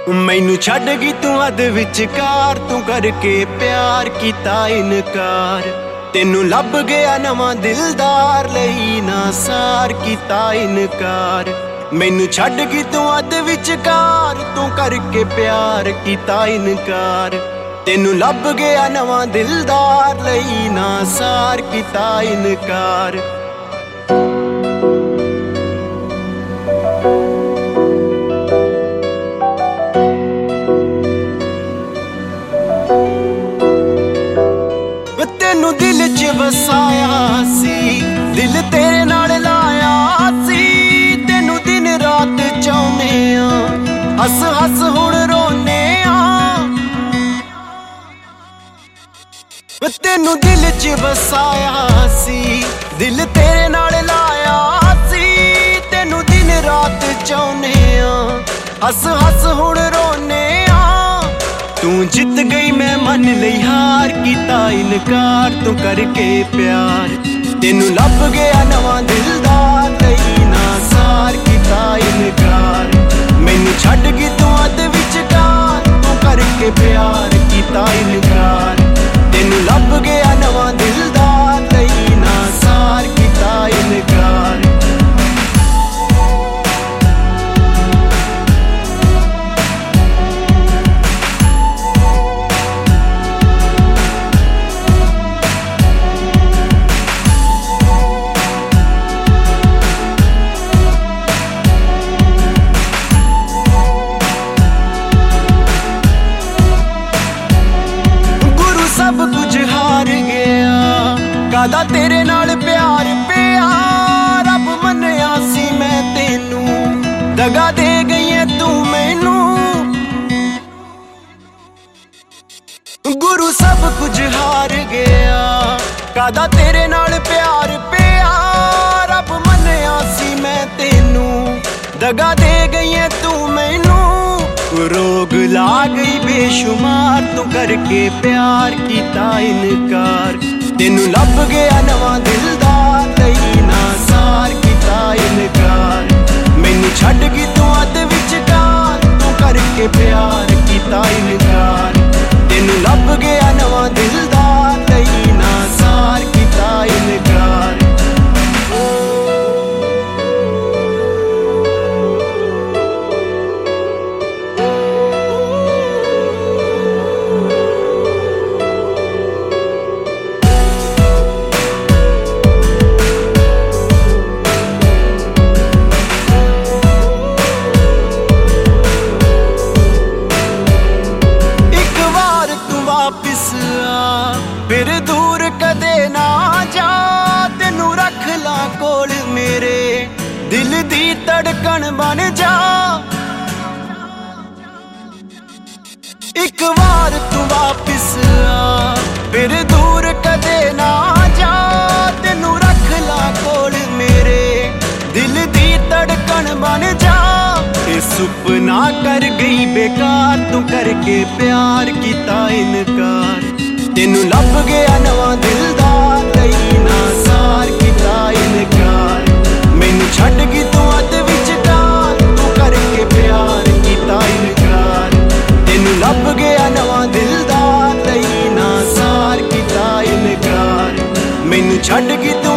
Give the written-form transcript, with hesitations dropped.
मैनू छड्ड गई तू अध विचकार, तू करके प्यार कीता इनकार। तेनू लभ गया नवां दिलदार, लई ना सार कीता इनकार। मैनू छड्ड गई तू अध विचकार, तू करके प्यार कीता इनकार। तेनू लभ गया नवां दिलदार, लई ना सार कीता इनकार। तेनू दिल च वसाया सी, दिल तेरे नाल लाया सी। तेनू दिन रात चाहुंदे आ, हस हस हुण रोने आ। तेनू दिल च वसाया सी, दिल तेरे नाल लाया सी। तेनू दिन रात चाहुंदे आ, हस हस हुण रोने आ। तू जित गई मैं मन लई हार, कीता इनकार तू करके प्यार। तेनू लभ गया नवां दिलदार, लई ना सार कीता इनकार। मैनू छड्ड गई तू अध विचकार, तू करके प्यार कीता इनकार। तेनू लभ गया नवां दिलदार, लई ना सार कीता इनकार। सब कुछ हार गया, कादा तेरे नाल प्यार पिया। रब मन्निया सी मैं तेनू, दगा दे गई है तू मैनू। गुरु सब कुछ हार गया, कादा तेरे नाल प्यार पिया। रब मन्निया सी मैं तेनू, दगा दे गई है तू मैनू। रोग ला गई बेशुमार, तू करके प्यार कीता इनकार। तेनू लभ गया नवां दिलदार, लई ना सार कीता इनकार। मैनू छड्ड गई तू अध विचकार, तू करके प्यार कीता इनकार। तेनू लभ गया नवां दिलदार, लई ना सार कीता इनकार। फिर दूर कदे ना जा, तेनू रख ला कोल मेरे, दिल दी धड़कन बन जा। एक बार तू वापिस आ, फिर दूर कदे ना जा। तेनू रख ला कोल मेरे, दिल दी धड़कन बन जा। ये सुपना कर गई बेकार, तू करके प्यार कीता इनकार। तेनू लभ गया नवां दिलदार, लई ना सार कीता इनकार। मैनू छड्ड गई तू अध विचकार, तू करके प्यार कीता इनकार। तेनू लभ गया नवां दिलदार, लई ना सार कीता इनकार। मैनू छड्ड गई